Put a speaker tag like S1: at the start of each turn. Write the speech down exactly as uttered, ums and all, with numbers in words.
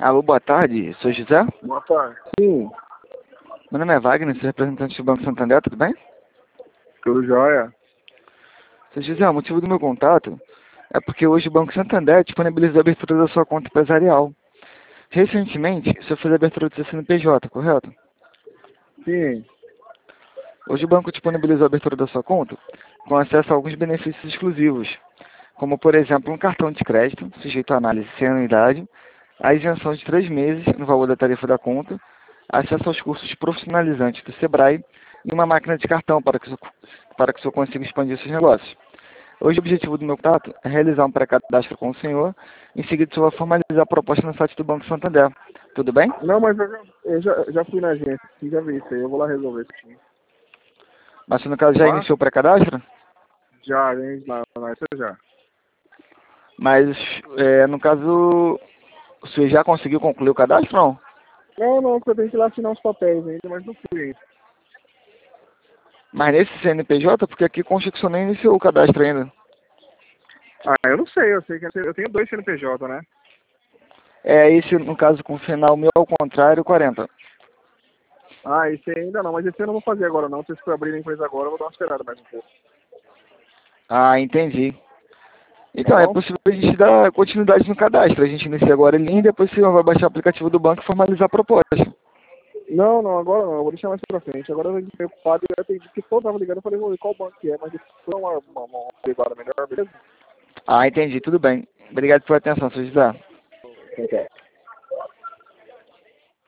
S1: Alô, boa tarde, sou José?
S2: Boa tarde. Sim,
S1: Meu nome é Wagner, sou representante do Banco Santander, tudo bem?
S2: tudo jóia?
S1: Seu José, o motivo do meu contato é porque hoje o Banco Santander disponibilizou a abertura da sua conta empresarial. Recentemente, o senhor fez a abertura do seu C N P J, correto?
S2: Sim.
S1: Hoje o banco disponibilizou a abertura da sua conta com acesso a alguns benefícios exclusivos, como, por exemplo, um cartão de crédito, sujeito à análise sem anuidade, a isenção de três meses no valor da tarifa da conta, acesso aos cursos profissionalizantes do Sebrae e uma máquina de cartão para que o senhor, para que o senhor consiga expandir seus negócios. Hoje o objetivo do meu contato é realizar um pré-cadastro com o senhor, em seguida o senhor vai formalizar a proposta no site do Banco Santander. Tudo bem?
S2: Não, mas eu já, eu já, já fui na agência, sim, já vi isso aí, eu vou lá resolver isso aqui.
S1: Mas se no caso já
S2: Tá?
S1: iniciou o pré-cadastro?
S2: Já, gente, na, na isso já.
S1: Mas é, no caso, o senhor já conseguiu concluir o cadastro ou não?
S2: Não, não, porque eu tenho que ir lá assinar os papéis ainda, mas não fui ainda.
S1: Mas nesse C N P J, porque aqui consta que o senhor nem iniciou o cadastro ainda.
S2: Ah, eu não sei, eu sei que eu tenho dois C N P J, né?
S1: É esse, no caso, com o final meu ao contrário, quarenta.
S2: Ah, esse aí ainda não, mas esse eu não vou fazer agora não, se eu abrir a empresa agora, eu vou dar uma esperada mais um pouco.
S1: Ah, entendi.
S2: Tá
S1: Então, é
S2: bom?
S1: possível a gente dar continuidade no cadastro. A gente inicia agora ele e depois você vai baixar o aplicativo do banco e formalizar a proposta.
S2: Não, não, agora não, eu vou deixar mais pra frente. Agora eu fiquei ocupado e eu atendi, porque todo tava ligando, eu falei, vou ver qual banco que é, mas depois foi uma, uma, uma averiguada melhor, beleza?
S1: Ah, entendi. Tudo bem. Obrigado pela atenção, seu José.
S2: Então, tá.